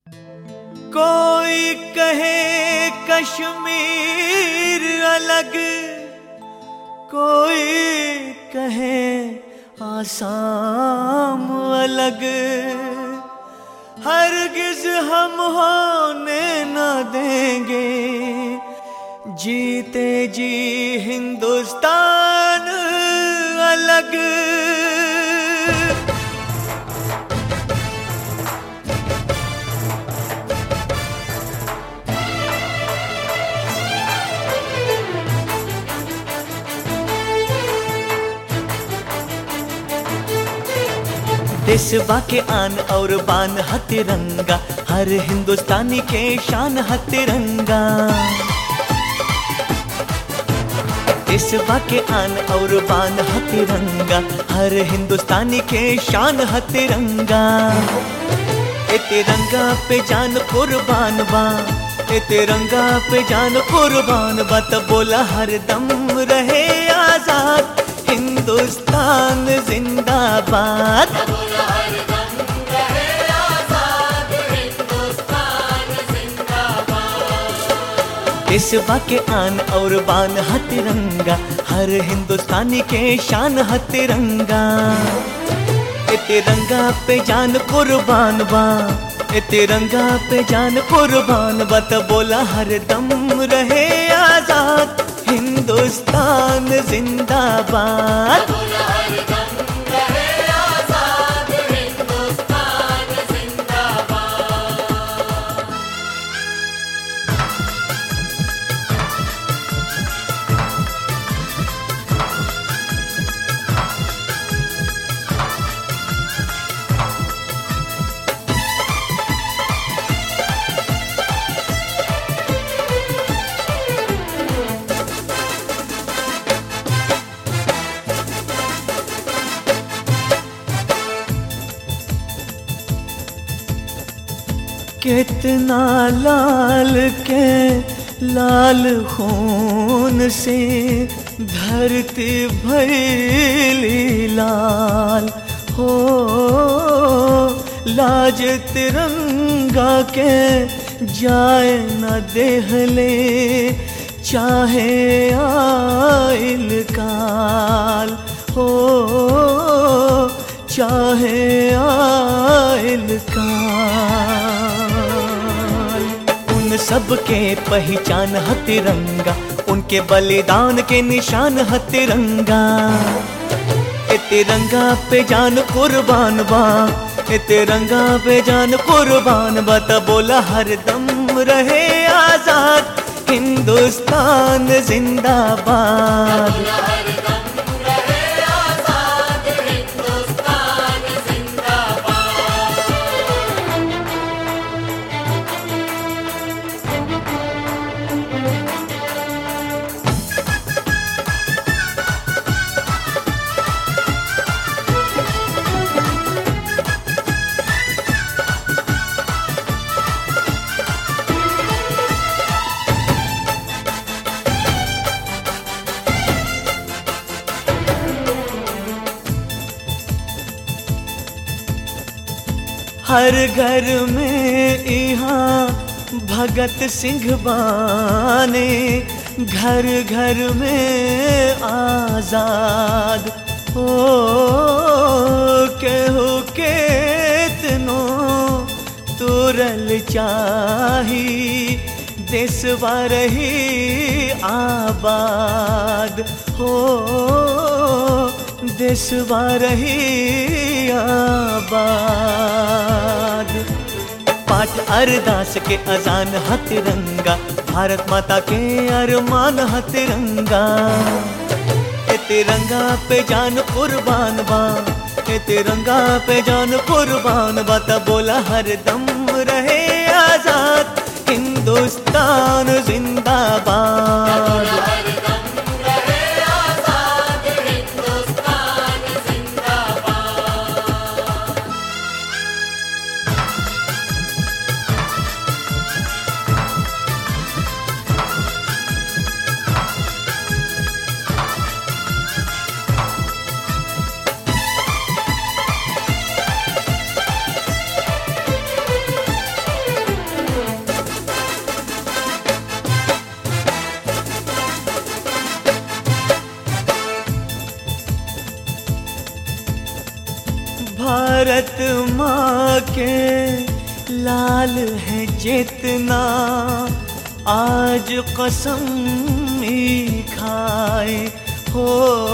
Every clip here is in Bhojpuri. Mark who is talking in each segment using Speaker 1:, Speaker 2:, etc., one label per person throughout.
Speaker 1: कोई कहे कश्मीर अलग, कोई कहे आसाम अलग, हरगिज हम होने न देंगे जीते जी हिंदुस्तान अलग। देशवा के आन और बान है तिरंगा, हर हिंदुस्तानी के शान है तिरंगा। देशवा के आन और बान है तिरंगा, हर हिंदुस्तानी के शान है तिरंगा। ए तिरंगा पे जान कुर्बान बा, ए तिरंगा पे जान कुर्बान बा, तो बोला हर दम रहे आजाद हिंदुस्तान जिंदाबाद। देशवा के आन और बान है तिरंगा, हर हिंदुस्तानी के शान है तिरंगा। ए तिरंगा पे जान कुर्बान बा, ए तिरंगा पे जान कुर्बान बा, तो बोला हर दम रहे आजाद हिंदुस्तान जिंदाबाद। कितना लाल के लाल खून से धरती भइली लाल हो, लाज तिरंगा के जाए न देहले चाहे आइल काल हो, चाहे आइल काल। उन सबके पहचान है तिरंगा, उनके बलिदान के निशान है तिरंगा। ए तिरंगा पे जान कुर्बान बा, ए तिरंगा पे जान कुर्बान बा, तो बोला हर दम रहे आजाद हिंदुस्तान जिंदाबाद। हर घर में यहाँ भगत सिंह बाने, घर घर में आजाद हो, केहू केतनो तुरल चाही देशवा रही आबाद हो, देशवा रही आबाद। पाठ अरदास के अजान है तिरंगा, भारत माता के अरमान है तिरंगा। ए तिरंगा पे जान कुर्बान बा, ए तिरंगा पे जान कुर्बान बा, तो बोला हर दम रहे आजाद हिंदुस्तान जिंदाबाद। भारत माँ के लाल है जितना, आज कसम ही खाए हो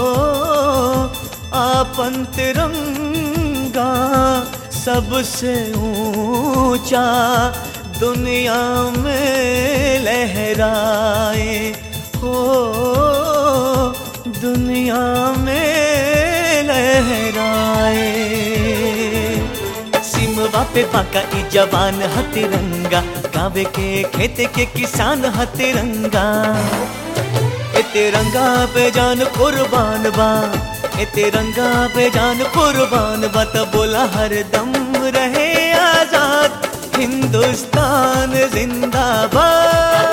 Speaker 1: आपन तिरंगा सबसे ऊंचा दुनिया में लहराए हो, दुनिया में लहराए। सिमवा पे बाका ई जवान ह तिरंगा, गावे के खेत के किसान ह तिरंगा। ए तिरंगा पे जान कुर्बान बा, ए तिरंगा पे जान कुर्बान बा। त बोला हर दम रहे आजाद हिंदुस्तान जिंदाबाद।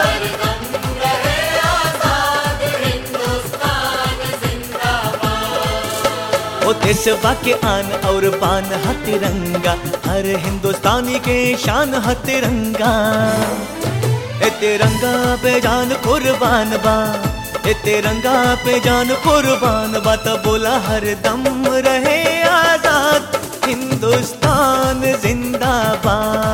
Speaker 1: ओ देशवा के आन और बान ह तिरंगा, हर हिंदुस्तानी के शान ह तिरंगा। ए तिरंगा पे जान कुर्बान बा, ए तिरंगा पे जान कुर्बान बा। त बोला हर दम रहे आजाद हिंदुस्तान जिंदाबाद।